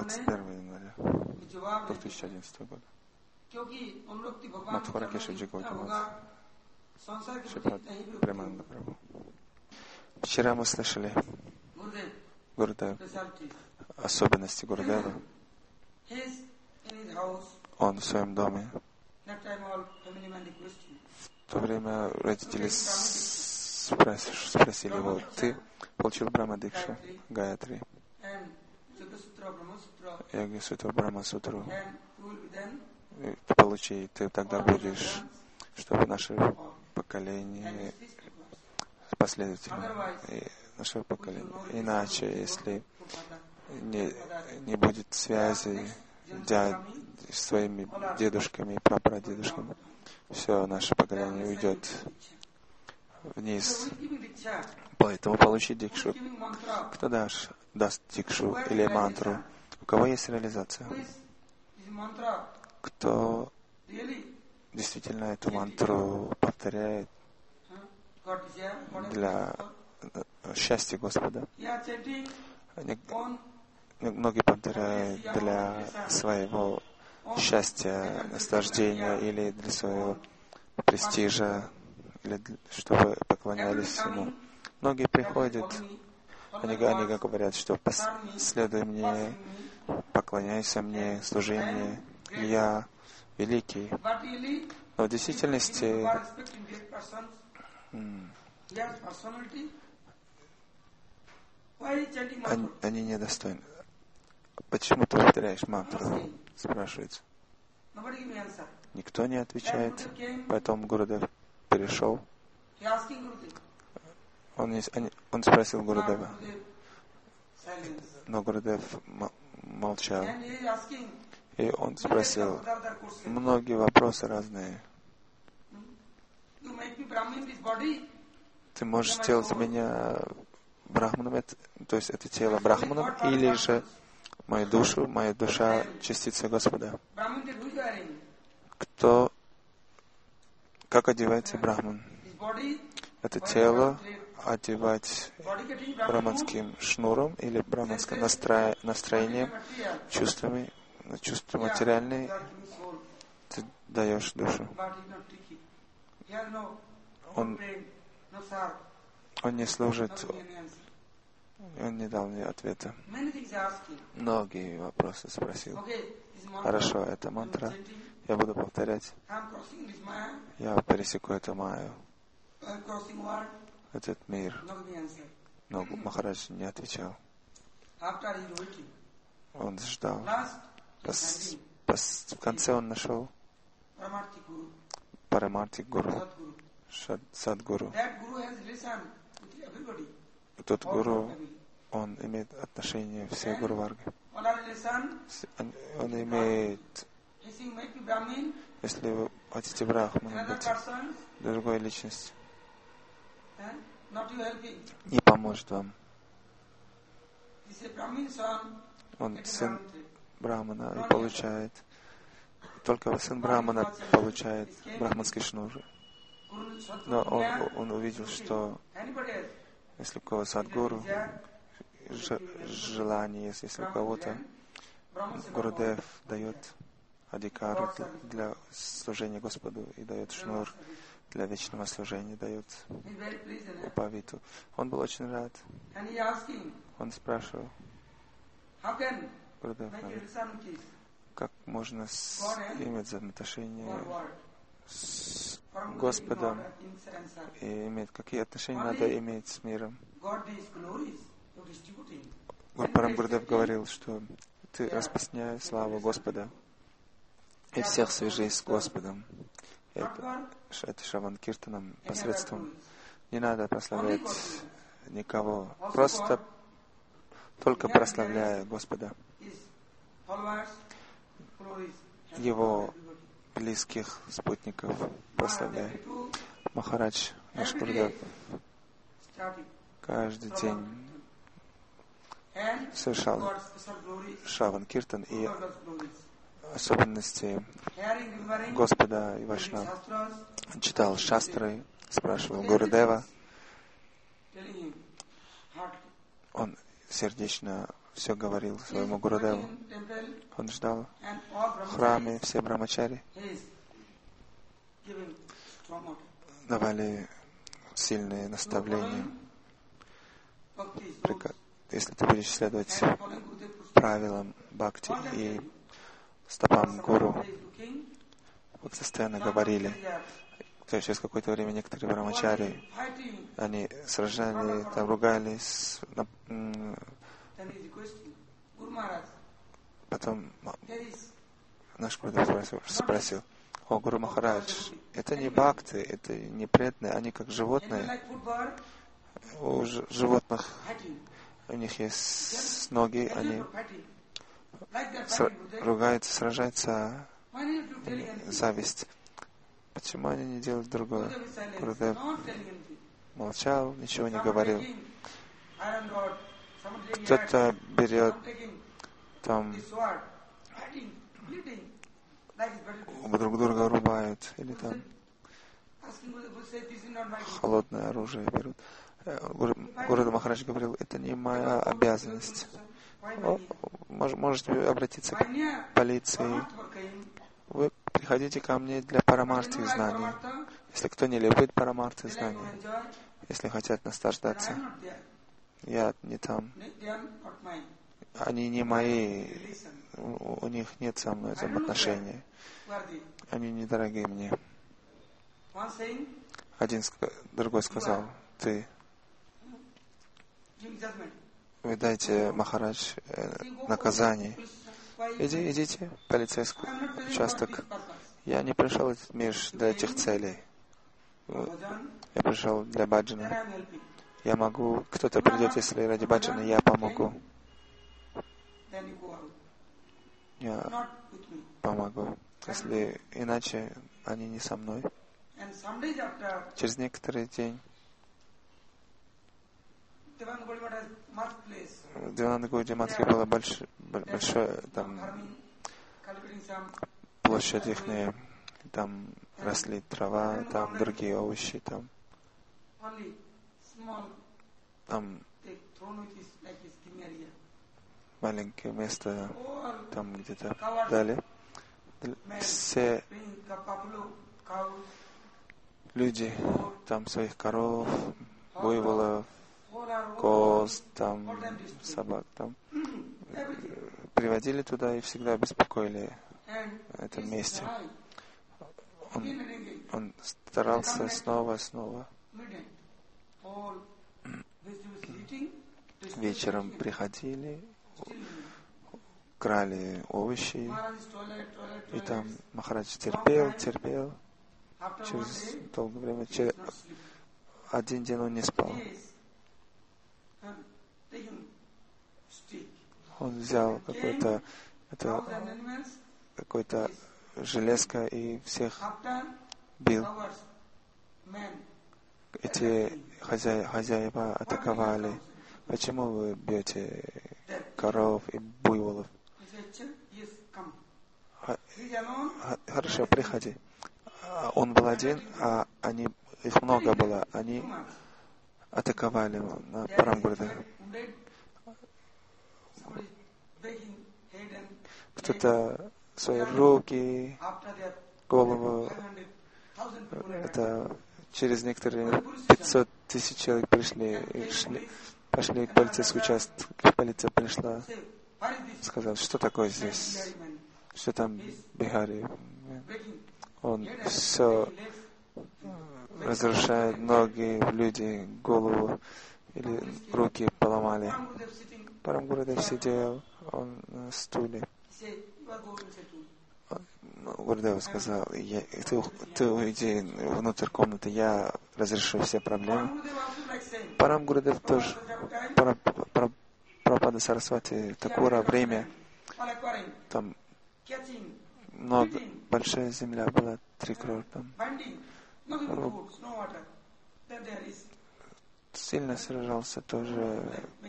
21 января 2011 года. Мадхура Кешаджи Гаутамадж, Шрипад Премананда Прабху. Вчера мы слышали Гурудев, особенности Гурудева. Он в своем доме. В то время родители спросили его: ты получил Брахма-дикшу, Гаятри, Йога-сутру, Брахма-сутру, получи, ты тогда будешь, чтобы наше поколение последовательно, наше поколение. Иначе, если не будет связи с своими дедушками и прапрадедушками, все наше поколение уйдет вниз. Поэтому получи дикшу. Кто даст дикшу или мантру? У кого есть реализация? Кто действительно эту мантру повторяет для счастья Господа? Многие повторяют для своего счастья, наслаждения или для своего престижа, или чтобы поклонялись ему. Многие приходят, они говорят, что следуй мне, поклоняйся мне, служи мне, я великий. Но в действительности они недостойны. Почему ты повторяешь мантру? Спрашивается. Никто не отвечает. Поэтому Гурудев перешел. Он спросил Гурудева. Но Гурудев молчал. И он спросил многие вопросы разные. Ты можешь сделать меня брахманом, то есть это тело брахманом, или же мою душу, моя душа частица Господа. Как одевается брахман? Это тело одевать брахманским шнуром или брахманским настроением, чувствами, чувства материальные, ты даешь душу. Он не служит, он не дал мне ответа. Многие вопросы спросил. Хорошо, это мантра. Я буду повторять. Я пересеку эту майю, этот мир. Но Махарадж не отвечал. Он ждал. В конце он нашел Парамартик Гуру, Садгуру. Тот гуру, он имеет отношение всей Гуру Варги. Он имеет, если вы хотите брахманом быть, другой личностью, не поможет вам. Он сын Брахмана и получает, только сын Брахмана получает брахманский шнур. Но он увидел, что если у кого Садгуру, желание есть, если у кого-то, Гурудев дает адикару для служения Господу и дает шнур для вечного служения, дает упавиту. Он был очень рад. Он спрашивал Гурудев, как можно иметь взаимоотношения с Господом и какие отношения надо иметь с миром. Парам Гурудев говорил, что ты распространяй славу Господа и всех свяжись с Господом. Это Шраван Киртаном посредством. Не надо прославлять никого, просто только прославляя Господа. Его близких спутников прославляй. Махарадж, наш Гурудев, каждый день совершал Шраван Киртан и особенности Господа и Вайшнав. Читал шастры, спрашивал Гурудева. Он сердечно все говорил своему Гурудеву. Он ждал в храме, все брамачари давали сильные наставления. Если ты будешь следовать правилам бхакти и стопам гуру, вы постоянно говорили, то через какое-то время некоторые брамачари, они сражались, там, ругались, потом наш Гурудев спросил: «О, Гуру Махарадж, это не бхакти, это не преданные, они как животные. У животных, у них есть ноги, они ругаются, сражаются, зависть. Почему они не делают другое?» Гурудев молчал, ничего не говорил. Кто-то берет там, друг друга рубают, или там холодное оружие берут. Гурудев Махарадж говорил: это не моя обязанность. Можете обратиться к полиции. Вы приходите ко мне для парамарти знаний. Если кто не любит парамарти знаний, если хотят наслаждаться, я не там. Они не мои, у них нет со мной взаимоотношений. Они недорогие мне. Другой сказал: вы дайте, Махарадж, наказание. Идите в полицейский участок. Я не пришел в этот мир для этих целей. Я пришел для баджана. Я могу, кто-то придет, если ради баджана, я помогу. Я помогу. Если иначе, они не со мной. Через некоторый день в Деванагуди Матхи было большое там площадь ихняя, там росли трава, там другие овощи, там маленькое место, там где-то дали. Все люди, там своих коров, буйволов, коз, там собак, там приводили туда и всегда беспокоили в этом месте. Он старался снова и снова. Вечером приходили, крали овощи, и там Махарадж терпел. Через долгое время, один день он не спал. Он взял какой-то железка и всех бил. Эти хозяева атаковали. Почему вы бьете коров и буйволов? Хорошо, приходи. Он был один, а их много было. Они атаковали на Парамгурде. Кто-то свои руки, голову. Это через некоторые 500 тысяч человек пошли к полицейскому участку. Полиция пришла, сказала: что такое здесь? Что там Бихари? Он все разрушает, ноги, люди, голову или руки поломали. Парамгурудев сидел, он на стуле. Гурудев сказал: ты уйди внутрь комнаты, я разрешу все проблемы. Парамгурудев тоже, Прабхупада Сарасвати, Такура, время, там много, большая земля была, 3 крора там. Сильно сражался тоже.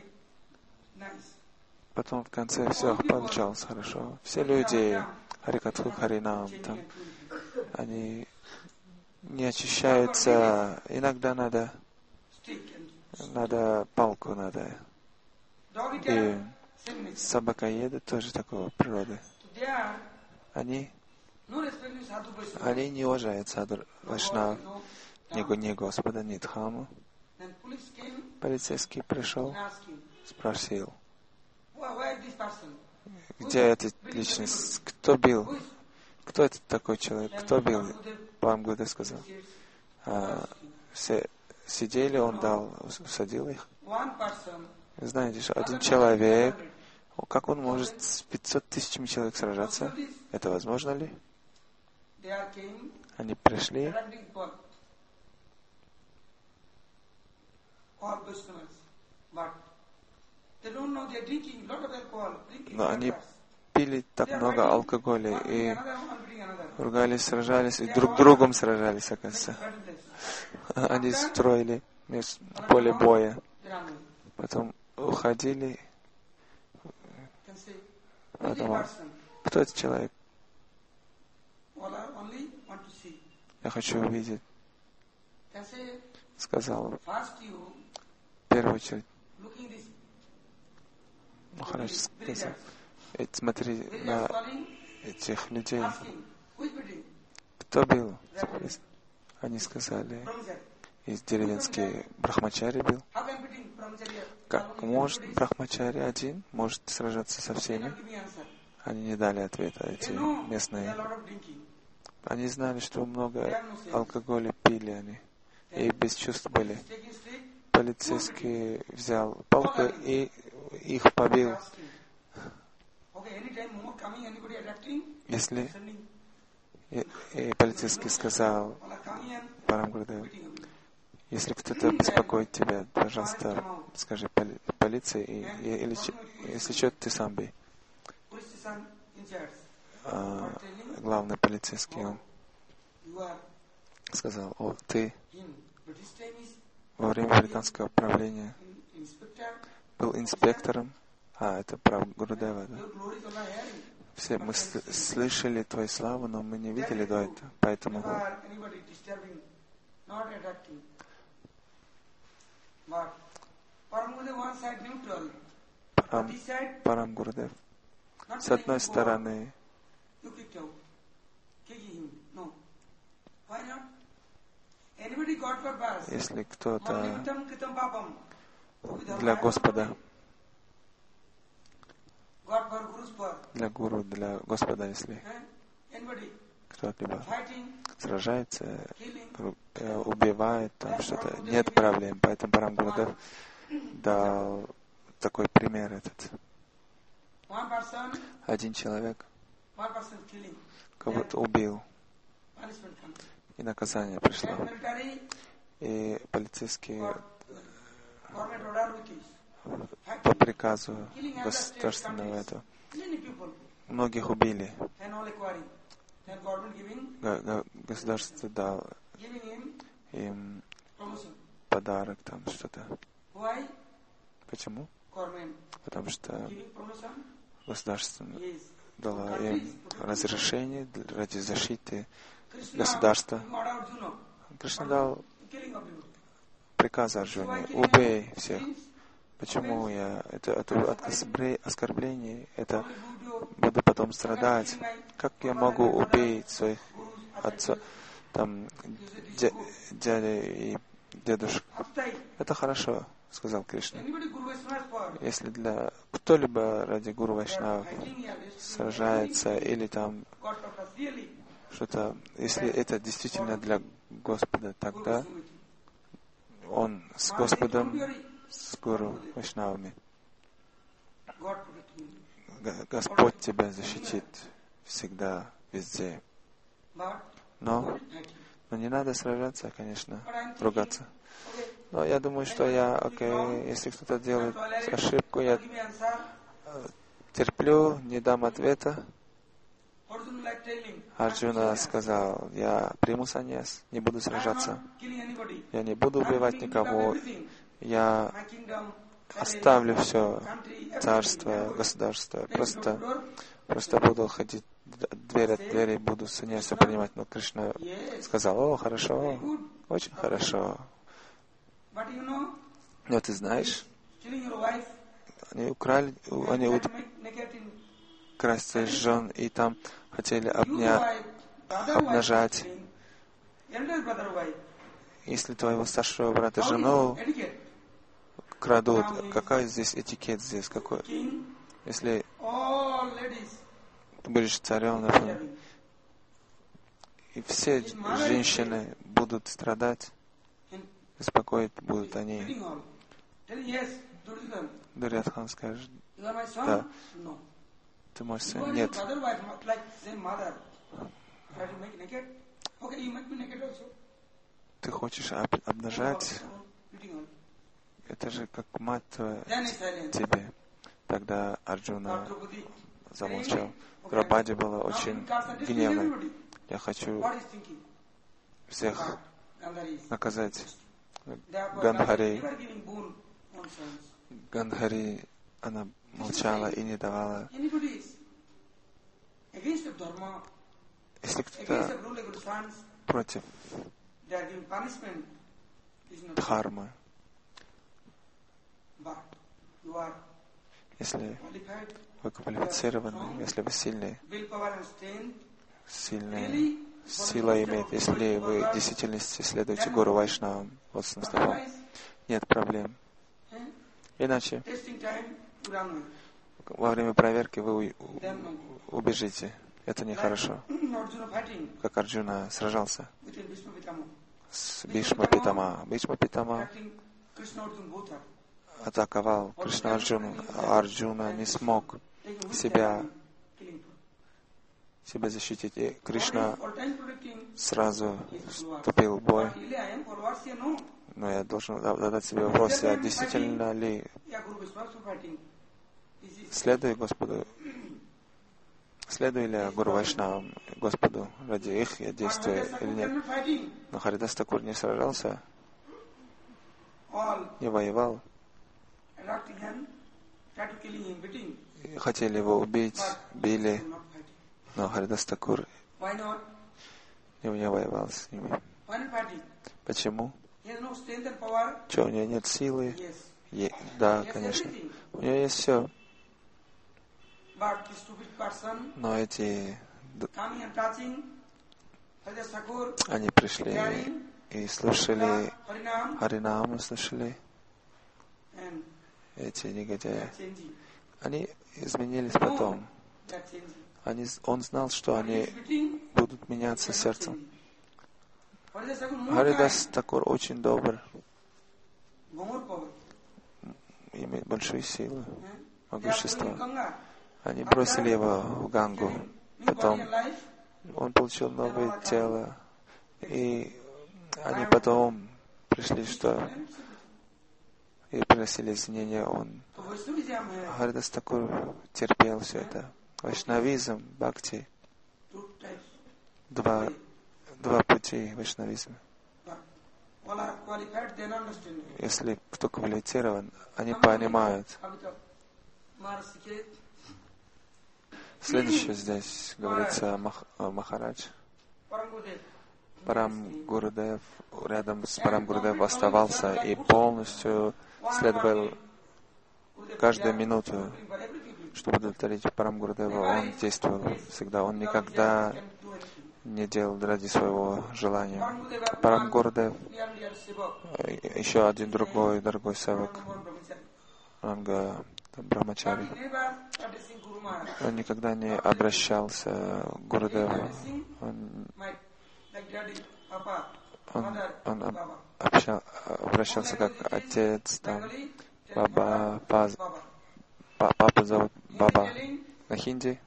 Потом в конце все получалось хорошо. Все люди Харикатху, Харинам, там, они не очищаются. Иногда надо палку надо. И собакоеды тоже такой природы. Они не уважают саду Вайшнав, ни Господа, ни Дхаму. Полицейский пришел, спросил, где эта личность, кто бил, кто этот такой человек, кто бил? Парам Гурудев сказал. Все сидели, он усадил их. Знаете, что один человек, как он может с 500 тысячами человек сражаться? Это возможно ли? Они пришли, но они пили так много алкоголя и ругались, сражались, и друг другом сражались, оказывается. Они строили поле боя. Потом уходили. Потом, кто этот человек? Я хочу увидеть. Сказал, в первую очередь, Махарадж сказал, смотри на этих людей. Кто бил? Они сказали, из деревенские брахмачари бил. Как может брахмачари один может сражаться со всеми? Они не дали ответа, эти местные. Они знали, что много алкоголя пили они. И без чувств были. Полицейский взял палку и их побил. Если и полицейский сказал Парам Гурудеву, если кто-то беспокоит тебя, пожалуйста, скажи полиции, или если что, ты сам бей. Главный полицейский, он сказал, ты во время британского правления был инспектором. Это Парам Гурудева, да? Все мы слышали твою славу, но мы не видели до этого, поэтому Парам Гурудев с одной стороны если кто-то для Господа, для Гуру, для Господа, если кто-либо сражается, убивает, там что-то, нет проблем. Поэтому Парам Гурудев дал такой пример этот. Один человек кого-то убил, и наказание пришло. И полицейские по приказу государственного этого многих убили. Государство дало им подарок, там что-то. Почему? Потому что государство дало им разрешение ради защиты государства. Кришна дал приказ Арджуне: убей всех. Почему я это оскорбление, это буду потом страдать? Как я могу убить своих отцов, там, дядя и дедушек? Это хорошо, сказал Кришна. Если для кто-либо ради Гуру Вайшнава сражается или там что-то, если это действительно для Господа, тогда он с Господом, с Гуру Вайшнавами. Господь тебя защитит всегда, везде. Но не надо сражаться, конечно, ругаться. Но я думаю, что если кто-то делает ошибку, я терплю, не дам ответа. Арджуна сказал: я приму саньяс, не буду сражаться. Я не буду убивать никого. Я оставлю все, царство, государство. Просто буду ходить дверь от двери, буду саньясу принимать. Но Кришна сказал: хорошо, очень хорошо. Но ты знаешь, они красть своих жен, и там хотели обнажать. Если твоего старшего брата жену крадут, какой здесь этикет здесь? Какой? Если ты будешь царем, например, и все женщины будут страдать, беспокоить будут они. Дурьодхан скажет, да, ты мой сын. Нет. Ты хочешь обнажать? Это же как мать твоя тебе. Тогда Арджуна замолчал. Драпади была очень гневной. Я хочу всех наказать. Гандхари, она молчала и не давала. Если кто-то против дхармы, если вы квалифицированы, если вы сильные, сильная сила имеет, если вы в действительности следуете Гуру Вайшнавам, вот с Настапом, нет проблем. Иначе во время проверки вы убежите. Это нехорошо. Как Арджуна сражался с Бхишма Питама. Бхишма Питама атаковал Кришна Арджуну, а Арджуна не смог себя защитить. И Кришна сразу вступил в бой. Но я должен задать себе вопрос, я действительно ли следую Господу, следую ли я Гуру Вайшнавам, Господу, ради их я действую или нет. Но Харидас Такур не сражался, не воевал. Хотели его убить, били, но Харидас Такур не воевал с ними. Почему? Что, у него нет силы? Да, конечно. У него есть все. Но эти... Они пришли и слушали Харинаму, слушали эти негодяи. Они изменились потом. Он знал, что они будут меняться сердцем. Харидас Такур очень добр, имеет большую силу, могущество. Они бросили его в Гангу. Потом он получил новое тело. И они потом пришли, что и просили извинения. Харидас Такур терпел все это. Вайшнавизм, бхакти. Два пути вайшнавизма. Если кто квалифицирован, они понимают. Следующее здесь говорится Махарадж. Парам Гурудев рядом с Парам Гурудев оставался и полностью следовал каждую минуту, чтобы удовлетворить Парам Гурудева. Он действовал всегда. Он никогда не делал ради своего желания. Парам Гурудев, еще один дорогой севак, Ранга Брахмачари. Он никогда не обращался к Гурудеву. Он обращался как отец, там, Баба, папу зовут Баба на хинди.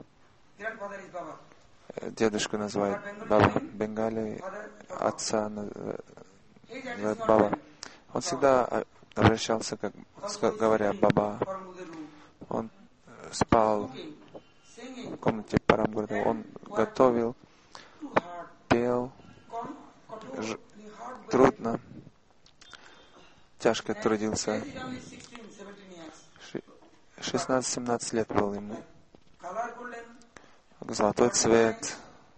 Дедушку называют Баба Бенгали, отца называют Баба. Он всегда обращался, как говоря, Баба. Он спал в комнате Парам Гурудева. Он готовил, пел, трудно, тяжко трудился. 16-17 лет был ему. Золотой цвет.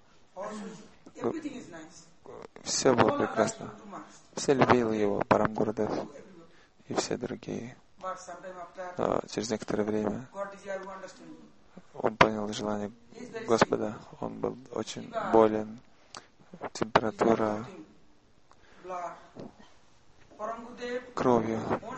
Все было прекрасно. Все любили его, Парам Гурудев и все другие. Но через некоторое время Он понял желание Господа. Он был очень болен. Температура, кровью.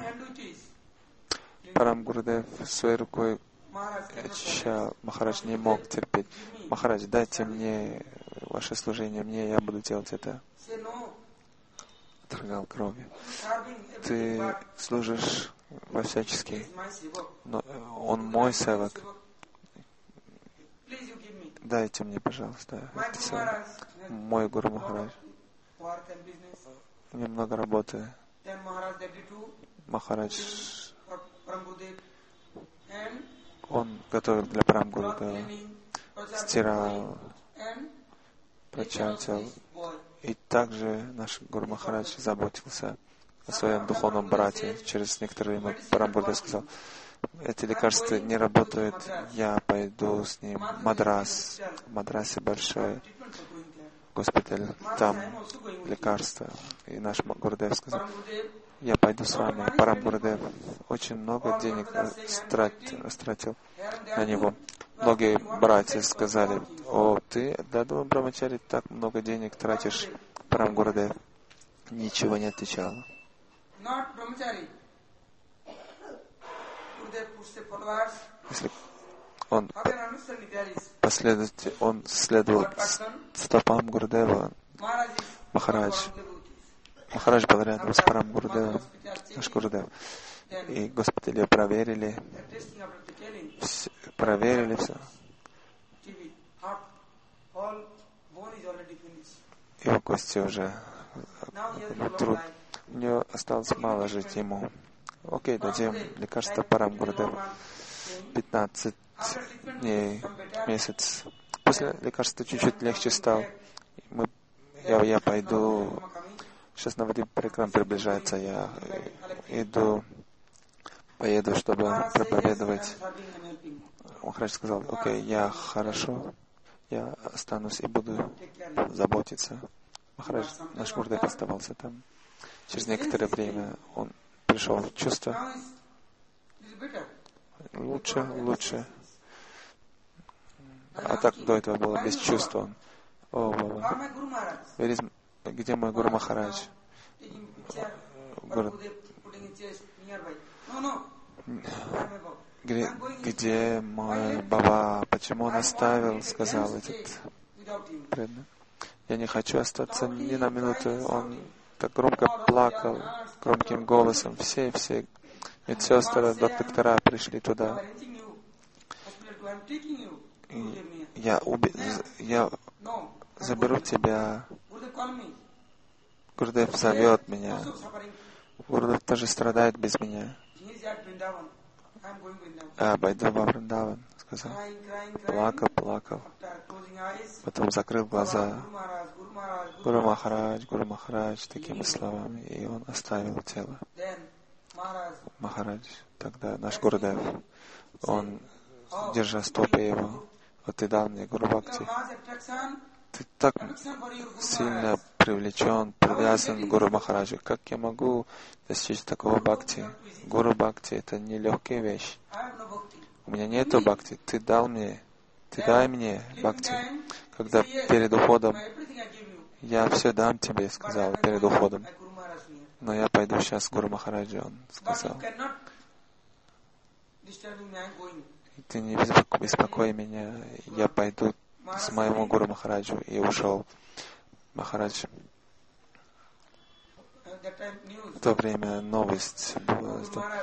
Парам Гурудев своей рукой очищал. Махарадж не мог терпеть. Махарадж, дайте мне ваше служение, мне, я буду делать это. Отрыгал кровью. Ты служишь во всячески, но он мой севак. Дайте мне, пожалуйста, это севак. Мой Гуру Махарадж. У него много работы. Махарадж, он готовил для Парам Гурудева, стирал, прочантил. И также наш Гуру Махарадж заботился о своем духовном брате. Через некоторое время Парам Гурудев сказал: эти лекарства не работают, я пойду с ним в Мадрас. В Мадрасе большой госпиталь, там лекарства. И наш Гурудев сказал: я пойду с вами. Парам Гурудев очень много денег растратил на него. Многие братья сказали: о, ты, Даду Брамачари, так много денег тратишь. Парам Гурудев ничего не отвечал. Если он следовал стопам Гурудева, Махарадж был рядом с Парам Гурудевом, наш Гурудев. И госпитали проверили все. Его кости уже труд. У него осталось мало жить ему. Окей, дадим лекарство Парам Гурудеву. 15 дней, месяц. После лекарства чуть-чуть легче стал. Я пойду. Сейчас Навадип Парикрам приближается. Я поеду, чтобы проповедовать. Махарадж сказал: окей, я хорошо. Я останусь и буду заботиться. Махарадж, наш Гурудев, оставался там. Через некоторое время он пришел в чувство. Лучше. А так до этого было без чувства. О, Баба. Где мой Гуру Махарадж? Где мой Баба? Почему он оставил, сказал этот преданный. Я не хочу остаться ни на минуту. Он так громко плакал, громким голосом. Все медсестры, доктора пришли туда. И я заберу тебя. Гурудев зовет меня. Гурудев тоже страдает без меня. Пойду во Вриндаван, сказал. Плакал. Потом закрыл глаза. Гуру Махарадж, такими словами. И он оставил тело. Махарадж, тогда наш Гурудев, он, держа стопы его: вот ты дал мне Гуру Бхакти. Ты так сильно привязан к Гуру Махараджу. Как я могу достичь такого бхакти? Гуру Бхакти — это не легкая вещь. У меня нету бхакти. Ты дай мне бхакти. Когда перед уходом, я все дам тебе, сказал перед уходом. Но я пойду сейчас к Гуру Махараджу, он сказал. Ты не беспокой меня, я пойду с моему Гуру Махараджу. И ушел Махарадж. В то время новость была: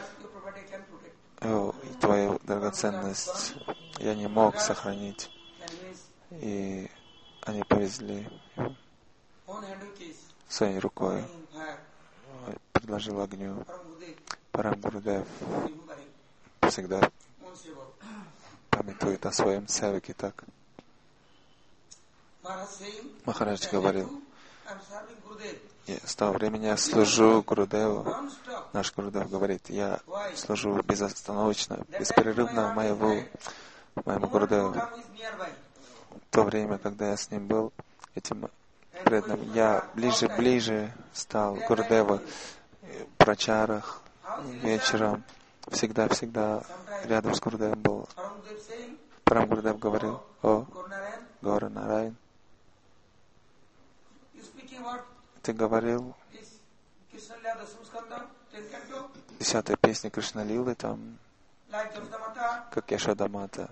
твою драгоценность я не мог сохранить. И они повезли его своей рукой. Предложил огню. Парам Гурудев всегда памятует о своем севаке так. Махарадж говорил: с того времени я служу Гурудеву. Наш Гурудев говорит: я служу безостановочно, беспрерывно моему Гурудеву. В то время, когда я с ним был, этим преданным, я ближе стал к Гурудеву в прачарах вечером. всегда рядом с Гурудевом был. Парам Гурудев говорил о Гаура Нараян. Ты говорил 10-й песни Кришна Лилы, там, как Яшода Мата,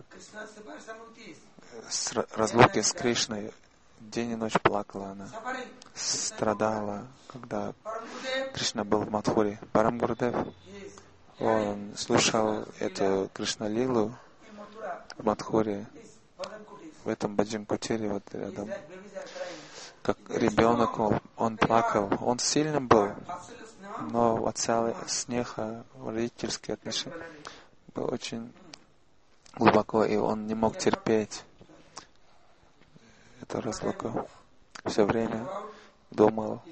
с разлуки с Кришной, день и ночь плакала она, страдала, когда Кришна был в Мадхуре. Парам Гурудев, он слушал эту Кришна Лилу в Мадхуре, в этом Баджан Кутире, вот рядом. Как ребенок, он плакал. Он сильным был, но от смеха, родительские отношения было очень глубоко, и он не мог терпеть эту разлуку. Все время думал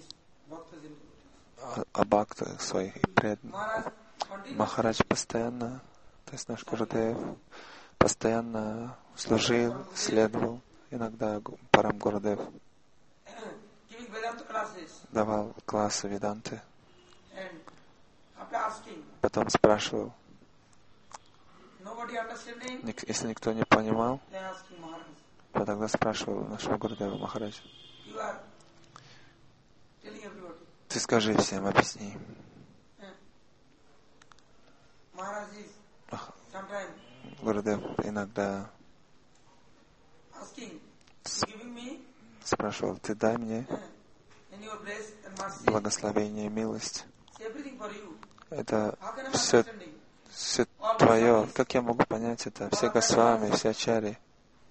о бхактах своих и преданных. Махарадж постоянно, то есть наш Гурудев, постоянно служил, следовал. Иногда Парам Гурудев давал классы Веданты. Потом спрашивал, если никто не понимал, то тогда спрашивал нашего Гурудева: Махарадж, ты скажи всем, объясни. Гурудев иногда спрашивал: ты дай мне благословение и милость. Это все твое. Как я могу понять это? Все Госвами, все ачарьи,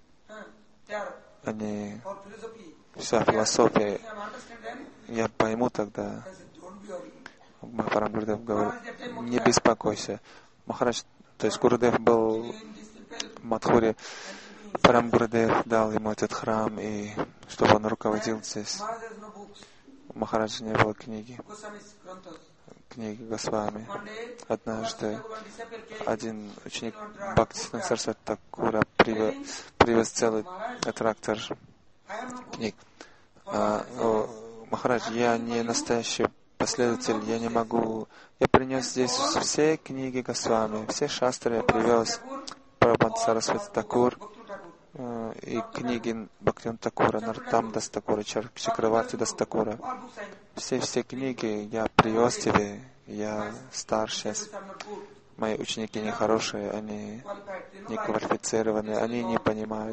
они, вся философия, я пойму тогда. Парам Гурудев говорит: не беспокойся. Махарадж, то есть Гурудев был в Мадхуре, Парам Гурудев дал ему этот храм, и чтобы он руководил здесь. У Махараджа не было книги Госвами. Однажды один ученик Бхактисиddhanta Сарасвати Такура привез целый трактор книг. Махарадж, я не настоящий последователь, я не могу. Я принес здесь все книги Госвами, все шастры я привез. Прабхупада Сарасвати Такур и книги Бхактивинода Такура, Нароттама Даса Такура, Чакраварти Даса Такура. Все книги я привез тебе, я стар сейчас. Мои ученики нехорошие, они не квалифицированы, они не понимают,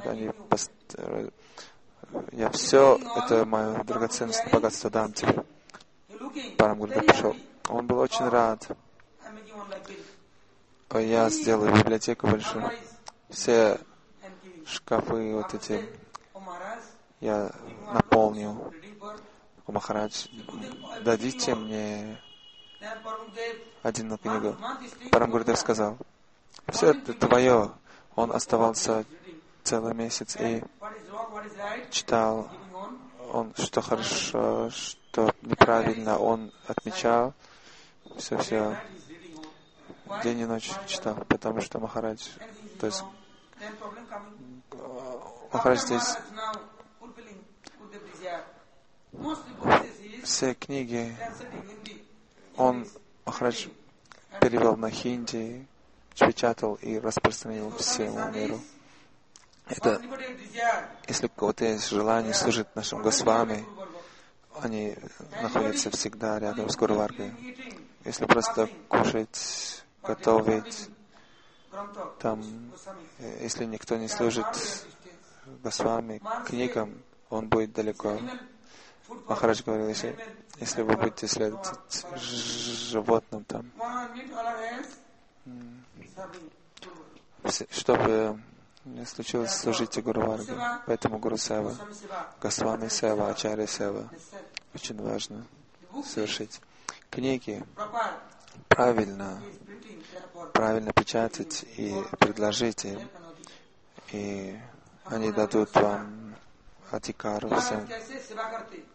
я все это мое драгоценное богатство дам тебе. Парам Гурудев пришел. Он был очень рад. Я сделаю библиотеку большую. Все шкафы вот эти я наполню. Махарадж, дадите мне один книгу. Парам Гурудев сказал: все это твое. Он оставался целый месяц и читал, он что хорошо, что неправильно, он отмечал, все, день и ночь читал, потому что Махарадж, то есть Махарадж здесь все книги, Махарадж перевел на хинди, печатал и распространил всему миру. Это, если у кого-то есть желание служить нашим Госвами, они находятся всегда рядом с Гуру-варгой. Если просто кушать, готовить, там, если никто не служит Госвами, книгам, он будет далеко. Махарадж говорил, если вы будете следовать животным там, чтобы не случилось, служите Гуру-варге. Поэтому Гуру-сева, Госвами-сева, Ачарья-сева очень важно совершить. Книги правильно печатать и предложить им, и они дадут вам адикару всем.